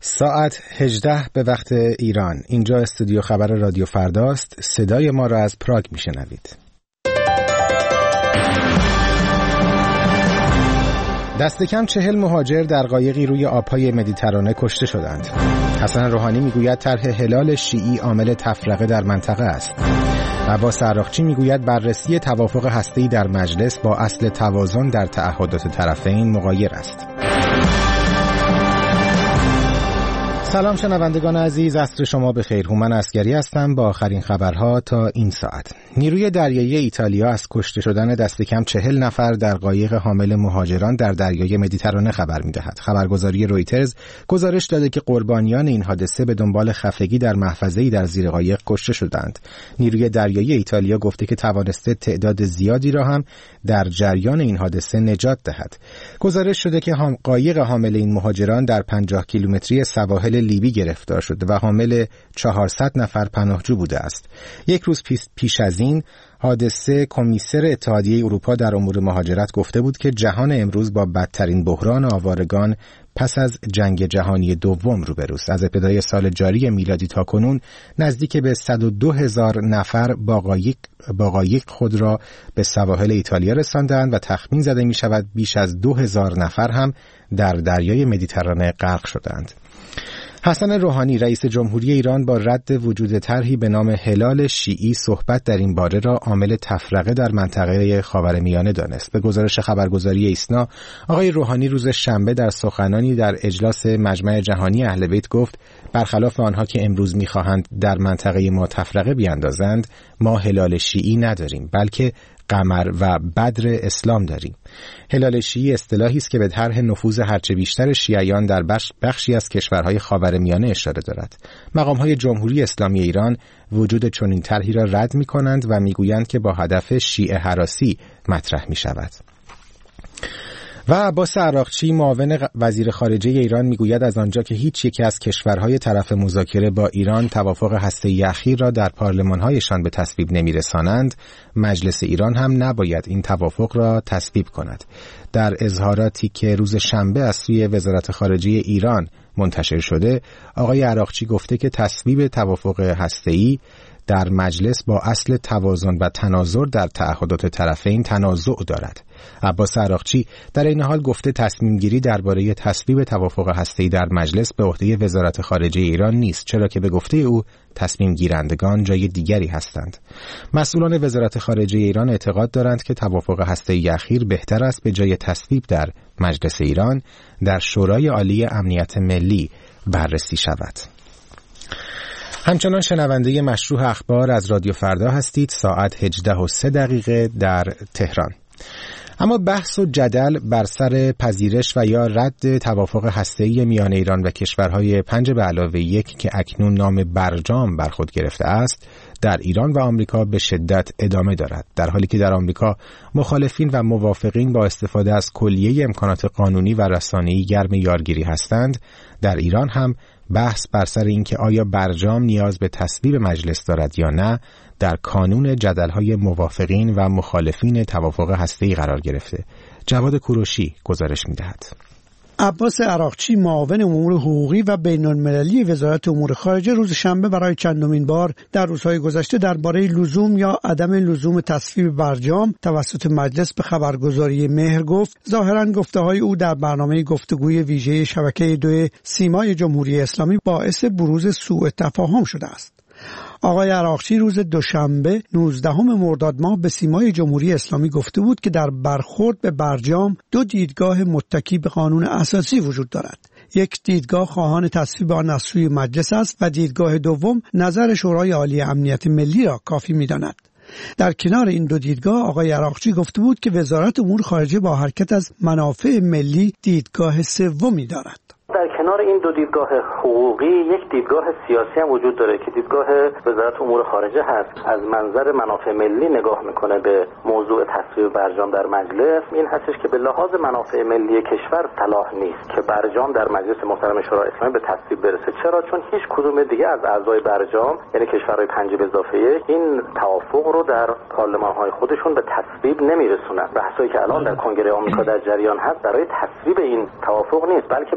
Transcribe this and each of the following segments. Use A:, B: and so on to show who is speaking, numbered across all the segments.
A: ساعت 18 به وقت ایران. اینجا استودیو خبر رادیو فرداست. صدای ما را از پراگ میشنوید. دست کم 40 مهاجر در قایقی روی آبهای مدیترانه کشته شدند. حسن روحانی میگوید طرح هلال شیعی عامل تفرقه در منطقه است. عباس عراقچی میگوید بررسی توافق هسته‌ای در مجلس با اصل توازن در تعهدات طرفین مغایر است. سلام شنوندگان عزیز، عصر شما بخیر. هومن عسگری هستم با آخرین خبرها تا این ساعت. نیروی دریایی ایتالیا از کشته شدن دست کم 40 نفر در قایق حامل مهاجران در دریای مدیترانه خبر می‌دهد. خبرگزاری رویترز گزارش داده که قربانیان این حادثه به دنبال خفگی در محفظه‌ای در زیر قایق کشته شدند. نیروی دریایی ایتالیا گفته که توانسته تعداد زیادی را هم در جریان این حادثه نجات دهد. گزارش شده که قایق حامل این مهاجران در 50 کیلومتری سواحل لیبی گرفتار شده و حامل 400 نفر پناهجو بوده است. یک روز پیش از این حادثه کمیسر اتحادیه اروپا در امور مهاجرت گفته بود که جهان امروز با بدترین بحران آوارگان پس از جنگ جهانی دوم روبروست. از ابتدای سال جاری میلادی تا کنون نزدیک به 102,000 نفر با قایق خود را به سواحل ایتالیا رساندند و تخمین زده می شود بیش از 2,000 نفر هم در دریای مدیترانه غرق شدند. حسن روحانی رئیس جمهوری ایران با رد وجود طرحی به نام هلال شیعی صحبت در این باره را عامل تفرقه در منطقه خاورمیانه دانست. به گزارش خبرگزاری ایسنا، آقای روحانی روز شنبه در سخنانی در اجلاس مجمع جهانی اهل بیت گفت برخلاف آنها که امروز می‌خواهند در منطقه ما تفرقه بیاندازند، ما هلال شیعی نداریم، بلکه قمر و بدر اسلام داریم. هلال شیعی اصطلاحی است که به طرح نفوذ هرچه بیشتر شیعیان در بخشی از کشورهای خاورمیانه اشاره دارد. مقام‌های جمهوری اسلامی ایران وجود چنین طرحی را رد می‌کنند و می‌گویند که با هدف شیعه هراسی مطرح می‌شود. و عباس عراقچی معاون وزیر خارجه ایران میگوید از آنجا که هیچ یک از کشورهای طرف مذاکره با ایران توافق هسته‌ای اخیر را در پارلمان‌هایشان به تصویب نمی‌رسانند، مجلس ایران هم نباید این توافق را تصویب کند. در اظهاراتی که روز شنبه از سوی وزارت خارجه ایران منتشر شده، آقای عراقچی گفته که تصویب توافق هسته‌ای در مجلس با اصل توازن و تناظر در تعهدات طرفین تنازع دارد. عباس عراقچی در این حال گفته تصمیم گیری درباره تصویب توافق هسته‌ای در مجلس به عهده وزارت خارجه ایران نیست، چرا که به گفته او تصمیم گیرندگان جای دیگری هستند. مسئولان وزارت خارجه ایران اعتقاد دارند که توافق هسته‌ای اخیر بهتر است به جای تصویب در مجلس ایران در شورای عالی امنیت ملی بررسی شود. همچنان شنونده مشروع اخبار از رادیو فردا هستید. ساعت 18:03 در تهران. اما بحث و جدل بر سر پذیرش و یا رد توافق هسته‌ای میان ایران و کشورهای 5+1 که اکنون نام برجام بر خود گرفته است، در ایران و آمریکا به شدت ادامه دارد. در حالی که در آمریکا مخالفین و موافقین با استفاده از کلیه امکانات قانونی و رسانه‌ای گرم یارگیری هستند، در ایران هم بحث بر سر اینکه آیا برجام نیاز به تصویب مجلس دارد یا نه در کانون جدل‌های موافقین و مخالفین توافق هسته‌ای قرار گرفته. جواد کوروشی گزارش می‌دهد.
B: عباس عراقچی معاون امور حقوقی و بین‌المللی وزارت امور خارجه روز شنبه برای چندمین بار در روزهای گذشته درباره لزوم یا عدم لزوم تصویب برجام توسط مجلس به خبرگزاری مهر گفت ظاهراً گفته‌های او در برنامه گفتگوی ویژه شبکه 2 سیمای جمهوری اسلامی باعث بروز سوء تفاهم شده است. آقای عراقچی روز دوشنبه 19 مرداد ماه به سیمای جمهوری اسلامی گفته بود که در برخورد به برجام دو دیدگاه متکی به قانون اساسی وجود دارد. یک دیدگاه خواهان تصویب آن از سوی مجلس است و دیدگاه دوم نظر شورای عالی امنیت ملی را کافی می‌داند. در کنار این دو دیدگاه آقای عراقچی گفته بود که وزارت امور خارجه با حرکت از منافع ملی دیدگاه سومی دارد.
C: در کنار این دو دیدگاه حقوقی یک دیدگاه سیاسی هم وجود داره که دیدگاه وزارت امور خارجه هست. از منظر منافع ملی نگاه میکنه به موضوع تصویب برجام در مجلس. این هستش که به لحاظ منافع ملی کشور صلاح نیست که برجام در مجلس محترم شورای اسلامی به تصویب برسه. چرا؟ چون هیچ کدوم دیگه از اعضای برجام یعنی کشورهای 5+1 این توافق رو در پارلمان‌های خودشون به تصویب نمیرسونن. بحثایی که الان در کنگره آمریکا در جریان هست برای تصویب این توافق نیست، بلکه برای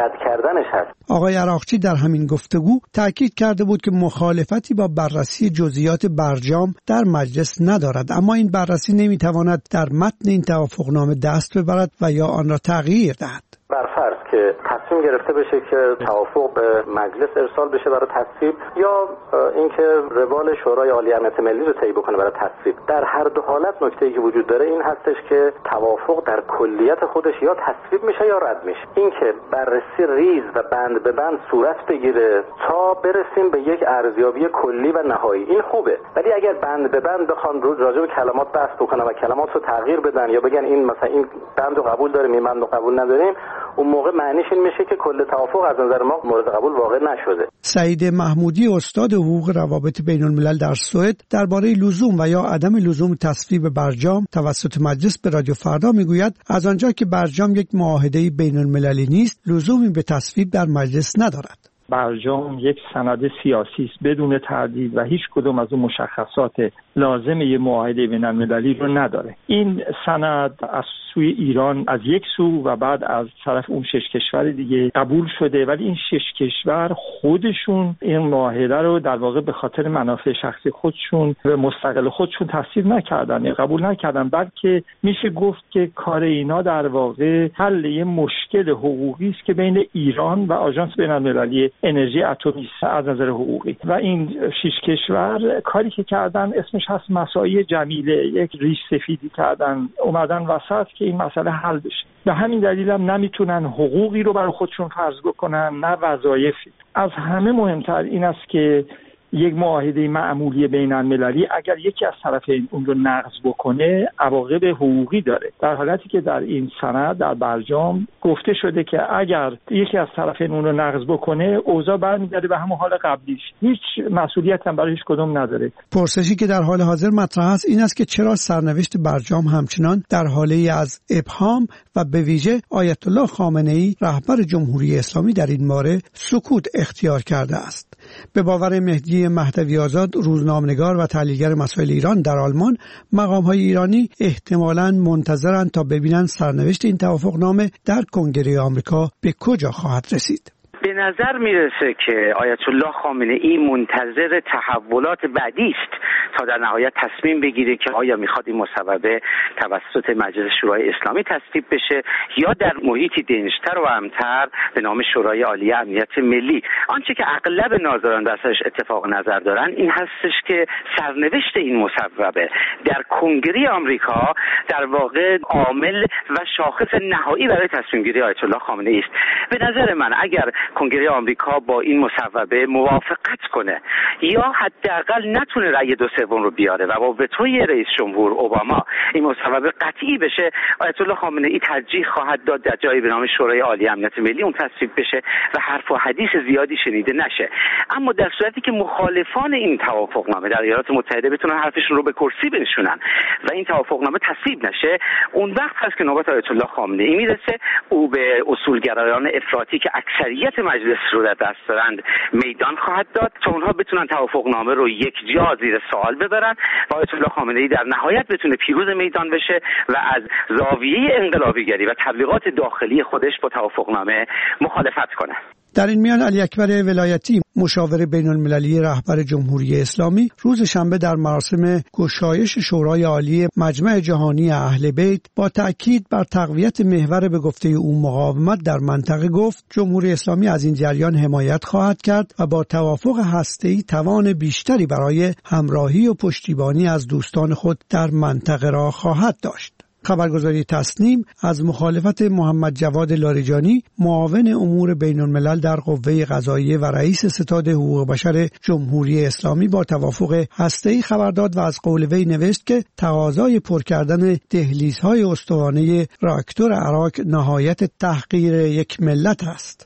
C: رد کردنش هست.
B: آقای عراقچی در همین گفتگو تاکید کرده بود که مخالفتی با بررسی جزئیات برجام در مجلس ندارد، اما این بررسی نمیتواند در متن این توافقنامه دست ببرد و یا آن را تغییر دهد.
C: برفرض که تصمیم گرفته بشه که توافق به مجلس ارسال بشه برای تصویب یا اینکه روال شورای عالی امنیت ملی رو طی بکنه برای تصویب، در هر دو حالت نکته‌ای که وجود داره این هستش که توافق در کلیت خودش یا تصویب میشه یا رد میشه. اینکه بررسی ریز و بند به بند صورت بگیره تا برسیم به یک ارزیابی کلی و نهایی، این خوبه، ولی اگر بند به بند بخوان راجع به کلمات بحث بکنن و کلمات رو تغییر بدن یا بگن این مثلا این بند رو قبول داریم این بند رو قبول نداریم، اون موقع معنیش این میشه که کل توافق از نظر ما مورد قبول واقع نشده.
B: سعید محمودی استاد حقوق روابط بین الملل در سوئد درباره لزوم و یا عدم لزوم تصویب برجام توسط مجلس به رادیو فردا میگوید از آنجا که برجام یک معاهده بین المللی نیست، لزومی به تصویب در مجلس ندارد.
D: برجام یک سند سیاسی است بدون تردید و هیچ کدوم از اون مشخصات لازم یک معاهده بین‌المللی رو نداره. این سند از سوی ایران از یک سو و بعد از طرف اون 6 کشور دیگه قبول شده، ولی این 6 کشور خودشون این معاهده رو در واقع به خاطر منافع شخصی خودشون و مستقل خودشون تصویب نکردن، قبول نکردن، بلکه میشه گفت که کار اینا در واقع حل یه مشکل حقوقی است که بین ایران و آژانس بین‌المللی انرژی اتمی از نظر حقوقی و این 6 کشور کاری که کردن اسمش هست مساعی جمیله، یک ریش سفیدی کردن اومدن وسط که این مسئله حل بشه. به همین دلیل هم نمیتونن حقوقی رو برای خودشون فرض بکنن نه وظایفی. از همه مهمتر این است که یک معاهده معمولی بین المللی اگر یکی از طرفین اون رو نقض بکنه عواقب حقوقی داره، در حالتی که در این سند در برجام گفته شده که اگر یکی از طرفین اون رو نقض بکنه اوضاع برمیگرده به همون حال قبلیش، هیچ مسئولیت هم برای هیچ کدوم نداره.
B: پرسشی که در حال حاضر مطرح است این است که چرا سرنوشت برجام همچنان در حاله از ابهام و به ویژه آیت الله خامنه‌ای رهبر جمهوری اسلامی در این باره سکوت اختیار کرده است. به باور مهدی مهدوی آزاد روزنامه‌نگار و تحلیلگر مسائل ایران در آلمان، مقام‌های ایرانی احتمالاً منتظرند تا ببینند سرنوشت این توافقنامه در کنگره آمریکا به کجا خواهد رسید.
E: به نظر میرسه که آیت الله خامنه‌ای منتظر تحولات بعدی است تا در نهایت تصمیم بگیره که آیا میخواد این مصوبه توسط مجلس شورای اسلامی تصویب بشه یا در محیطی دنج‌تر و امن‌تر به نام شورای عالی امنیت ملی. آنچه که اغلب ناظران درش اتفاق نظر دارن این هستش که سرنوشت این مصوبه در کنگره آمریکا در واقع عامل و شاخص نهایی برای تصمیم گیری آیت الله خامنه‌ای است. به نظر من اگر کنگره آمریکا با این مصوبه موافقت کنه یا حداقل نتونه رأی 2/3 رو بیاره و با وتوی رئیس جمهور اوباما این مصوبه قطعی بشه، آیت الله خامنه‌ای ترجیح خواهد داد در جایی به نام شورای عالی امنیت ملی اون تصویب بشه و حرف و حدیث زیادی شنیده نشه. اما در صورتی که مخالفان این توافقنامه در ایالات متحده بتونن حرفشون رو به کرسی بنشونن و این توافقنامه تصویب نشه، اون وقت هست که نوبت آیت الله خامنه‌ای میرسه. او به اصولگرایان افراطی که اکثریت مجلس رو در دست دارند میدان خواهد داد تا اونها بتونن توافقنامه رو یک جا زیر سوال ببرن و آیت الله خامنه‌ای در نهایت بتونه پیروز میدان بشه و از زاویه انقلابیگری و تبلیغات داخلی خودش با توافقنامه مخالفت کنه.
B: در این میان علی اکبر ولایتی مشاور بین المللی رهبر جمهوری اسلامی روز شنبه در مراسم گشایش شورای عالی مجمع جهانی اهل بیت با تأکید بر تقویت محور به گفته او مقاومت در منطقه گفت جمهوری اسلامی از این جریان حمایت خواهد کرد و با توافق هسته‌ای توان بیشتری برای همراهی و پشتیبانی از دوستان خود در منطقه را خواهد داشت. خبرگزاری تصنیم از مخالفت محمد جواد لاریجانی معاون امور بین الملل در قوه قضاییه و رئیس ستاد حقوق بشر جمهوری اسلامی با توافق هسته‌ای خبر داد و از قول وی نوشت که تقاضای پر کردن دهلیزهای استوانه راکتور عراق نهایت تحقیر یک ملت است.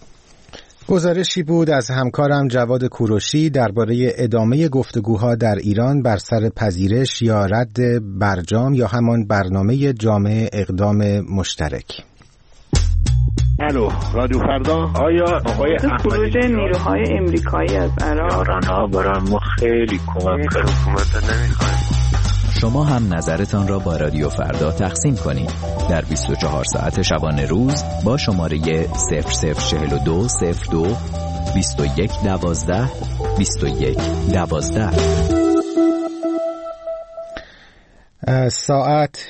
A: گزارشی بود از همکارم جواد کوروشی درباره ادامه گفتگوها در ایران بر سر پذیرش یا رد برجام یا همان برنامه جامع اقدام مشترک.
F: الو رادیو فردا. آیا آقای
G: خروج نیروهای امریکایی از عراق
F: یارانها برای ما خیلی کمک کرد. حکومت نمیخوایم.
G: شما هم نظرتان را با رادیو فردا تقسیم کنید در 24 ساعت شبانه روز با شماره 004202 2112 2112.
A: ساعت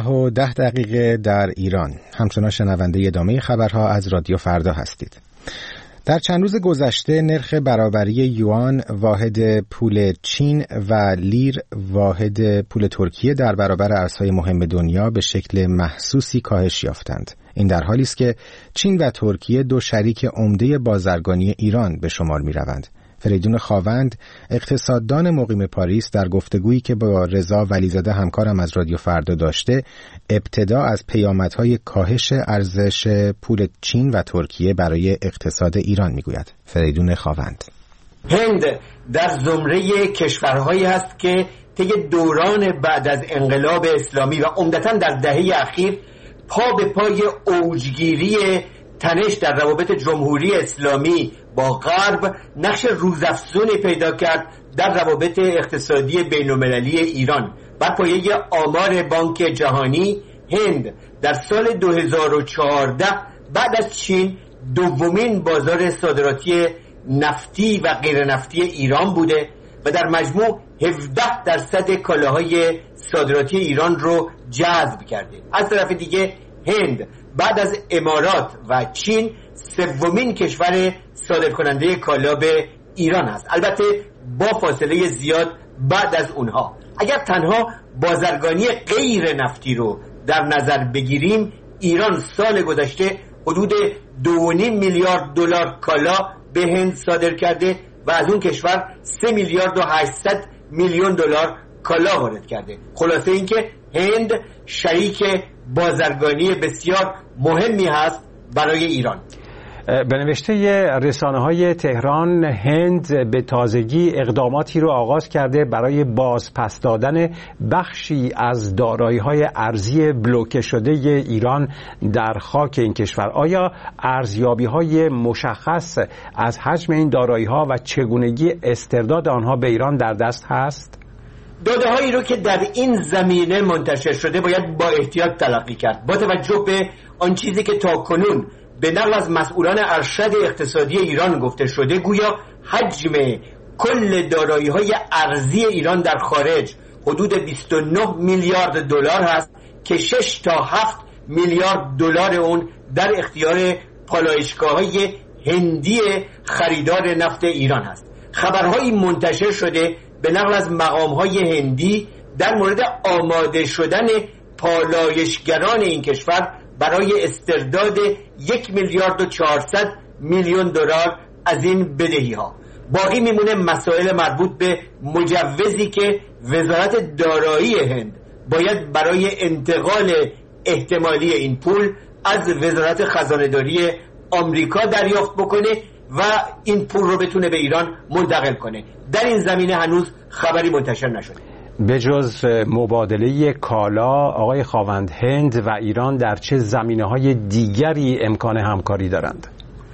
A: 18:10 در ایران. همچنان شنونده ادامه خبرها از رادیو فردا هستید. در چند روز گذشته نرخ برابری یوان واحد پول چین و لیر واحد پول ترکیه در برابر ارزهای مهم دنیا به شکل محسوسی کاهش یافتند. این در حالی است که چین و ترکیه دو شریک عمده بازرگانی ایران به شمار می روند. فریدون خاوند، اقتصاددان مقیم پاریس، در گفتگویی که با رضا ولیزاده همکارم از رادیو فردا داشته، ابتدا از پیامدهای کاهش ارزش پول چین و ترکیه برای اقتصاد ایران میگوید. فریدون خاوند:
H: هند در زمره کشورهایی است که طی دوران بعد از انقلاب اسلامی و عمدتاً در دهه اخیر پا به پای اوجگیری تنش در روابط جمهوری اسلامی با غرب نقش روزافزونی پیدا کرد در روابط اقتصادی بین‌المللی ایران. بر پایه آمار بانک جهانی، هند در سال 2014 بعد از چین دومین بازار صادراتی نفتی و غیر نفتی ایران بوده و در مجموع 17% کالاهای صادراتی ایران رو جذب کرده. از طرف دیگه هند بعد از امارات و چین سومین کشور صادرکننده کالا به ایران است، البته با فاصله زیاد بعد از اونها. اگر تنها بازرگانی غیر نفتی رو در نظر بگیریم، ایران سال گذشته حدود 2.5 میلیارد دلار کالا به هند صادر کرده و از اون کشور 3 میلیارد و 800 میلیون دلار کالا وارد کرده. خلاصه اینکه هند شریک بازرگانی بسیار مهمی هست برای ایران.
I: به نوشته رسانه‌های تهران، هند به تازگی اقداماتی رو آغاز کرده برای بازپس دادن بخشی از دارایی‌های ارزی بلوکه شده ایران در خاک این کشور. آیا ارزیابی‌های مشخص از حجم این دارایی‌ها و چگونگی استرداد آنها به ایران در دست هست؟
H: داده‌هایی رو که در این زمینه منتشر شده باید با احتیاط تلقی کرد. با توجه به آن چیزی که تاکنون به نقل از مسئولان ارشد اقتصادی ایران گفته شده، گویا حجم کل دارایی‌های ارزی ایران در خارج حدود 29 میلیارد دلار هست که 6 تا 7 میلیارد دلار اون در اختیار پالایشگاه‌های هندی خریدار نفت ایران هست. خبرهایی منتشر شده به نقل از مقام‌های هندی در مورد آماده شدن پالایشگران این کشور برای استرداد 1 میلیارد و 400 میلیون دلار از این بدهی‌ها. باقی میمونه مسائل مربوط به مجوزی که وزارت دارایی هند باید برای انتقال احتمالی این پول از وزارت خزانه‌داری آمریکا دریافت بکنه و این پول رو بتونه به ایران منتقل کنه. در این زمینه هنوز خبری منتشر نشده.
I: به جز مبادله کالا، آقای خاوند، هند و ایران در چه زمینه‌های دیگری امکان همکاری دارند؟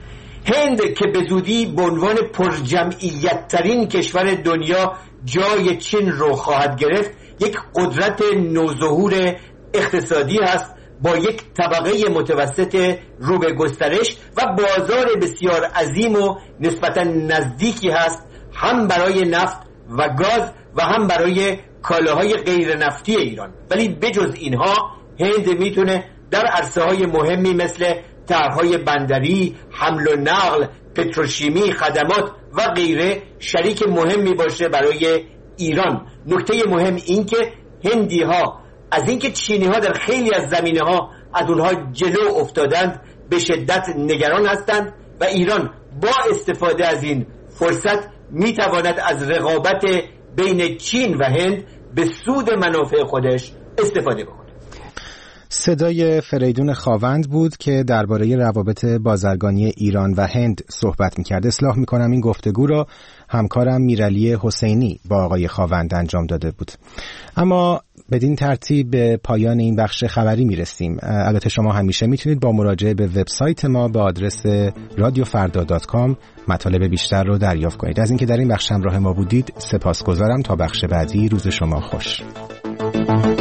H: هند که به زودی به عنوان پرجمعیت ترین کشور دنیا جای چین رو خواهد گرفت، یک قدرت نوظهور اقتصادی هست با یک طبقه متوسط رو به گسترش و بازار بسیار عظیم و نسبتاً نزدیکی هست، هم برای نفت و گاز و هم برای کالاهای غیر نفتی ایران. ولی بجز اینها هند میتونه در عرصه‌های مهمی مثل طرح‌های بندری، حمل و نقل، پتروشیمی، خدمات و غیره شریک مهمی باشه برای ایران. نکته مهم این که هندی‌ها از اینکه چینی‌ها در خیلی از زمینه‌ها از اونها جلو افتادند به شدت نگران هستند و ایران با استفاده از این فرصت میتواند از رقابت بین چین و هند به سود منافع خودش استفاده بکنه.
A: صدای فریدون خاوند بود که درباره روابط بازرگانی ایران و هند صحبت می‌کرد. اصلاح می‌کنم این گفتگو را همکارم میرعلی حسینی با آقای خاوند انجام داده بود. اما بدین ترتیب به پایان این بخش خبری میرسیم. البته شما همیشه میتونید با مراجعه به وبسایت ما به آدرس radiofarda.com مطالب بیشتر رو دریافت کنید. از اینکه در این بخش همراه ما بودید سپاسگزارم. تا بخش بعدی، روز شما خوش. شما.